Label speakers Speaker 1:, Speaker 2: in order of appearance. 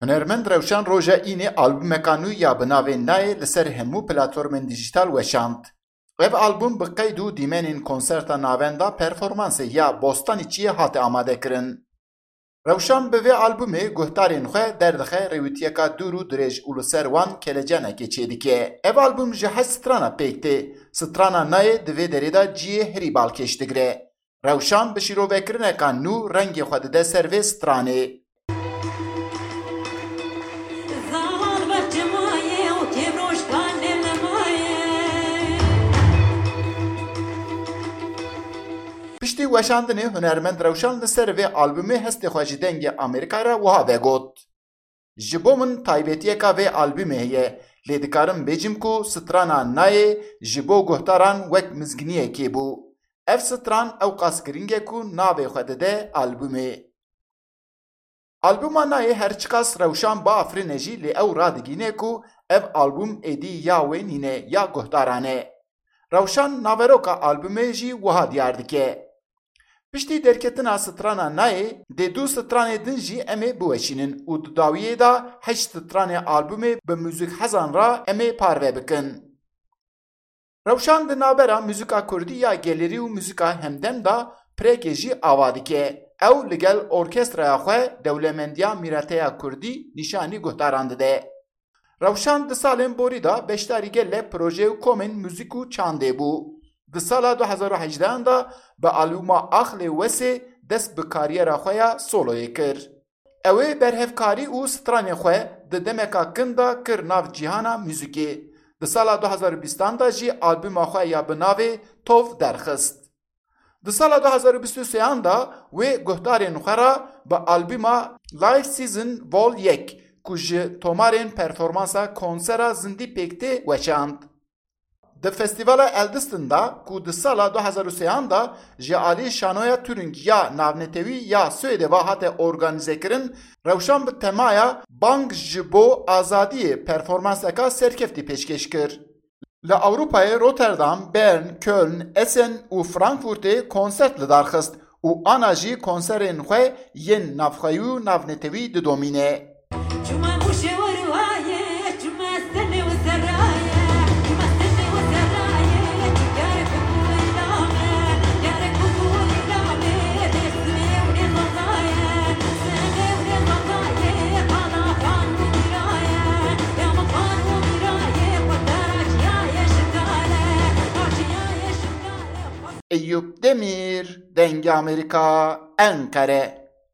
Speaker 1: Hunermend Rewşan roja înê albûmeka nû ya bi navê Nayê li ser hemû platformên dijîtal weşand. Ev albûm bi qeyd û dîmenên konserta navenda performansê ya Bostanîçiyê hate amadekirin. Rewşan bi vê albûmê guhdarên xwe derdixe rêwîtiyeka dûr û dirêj û li ser wan kelecanekê çêdike. Ev albûm ji heşt strana pêk tê. Strana Nayê di vê derê de ciyê herî balkêş digire. Rewşan bi şîrovekirineka nû rengê xwe dide ser vê stranê. Piştî weşandinê hunermend Rewşan li ser vê albûmê hestê xwe ji dengê Amerîkayê re wiha vegot. Ji bo min taybetiyeka vê albûmê heye, lê dikarim bêjim ku strana Nayê ji bo guhdaran wek mizginiyekê bû. Ev stran ew qasgiringê ku navê xwe dide albûmê. Albûma Nayê her çi qas Rewşan bi Afrînê jî lê ew radigîne ku ev albûm êdî ya wê nîne ya guhdaran e. Rewşan naveroka albûmê jî wiha diyar dike. Piştî derketina strana Nayê, dê du stranê din jî em ê biweşînin û di dawiyê de heşt stranê albûmê bi mûzîkhezan re em ê parve bikin. Rewşan di navbera mûzîka Kurdî ya gelerî û mûzîka hemdem da pirêkê jî ava dike. Ew li gel orkestraya xwe Dewlemendiya Mîreteya Kurdî nîşanî guhdaran dide. Rewşan di salên borî da beşdarî gelek proje û komên mûzîk û çandê bû. Di sala 2018 da bi albûma Axlê Wesê dest bi kariyera xwe ya soloyê kir. Ew ê berhevkarî û stranê xwe di demeka kin da kir nav cîhana mûzîkê. Di sala 2020 da jî albûma xwe ya bi navê Tov derxist. Di sala 2023 da wê guhdarên xwe re bi albûma Live Season Vol 1 ku ji tomarên performansa konsera zindî pêk tê weşand. Di Festîvala Eldistin da ku di sala 2023 da ji alî şanoya Turing ya navnetewî ya Swêdê ve hate organîzekirin, Rewşan bi temaya bang ji bo azadiyê performanseka serkeftî pêşkêş kir. Li Ewropayê Rotterdam, Bern, Köln, Essen û Frankfurtê konsert li darxist û ana jî konserên xwe yên navxweyî û navnetewî didomîne. Eyüp Demir, Denge Amerika, Ankara.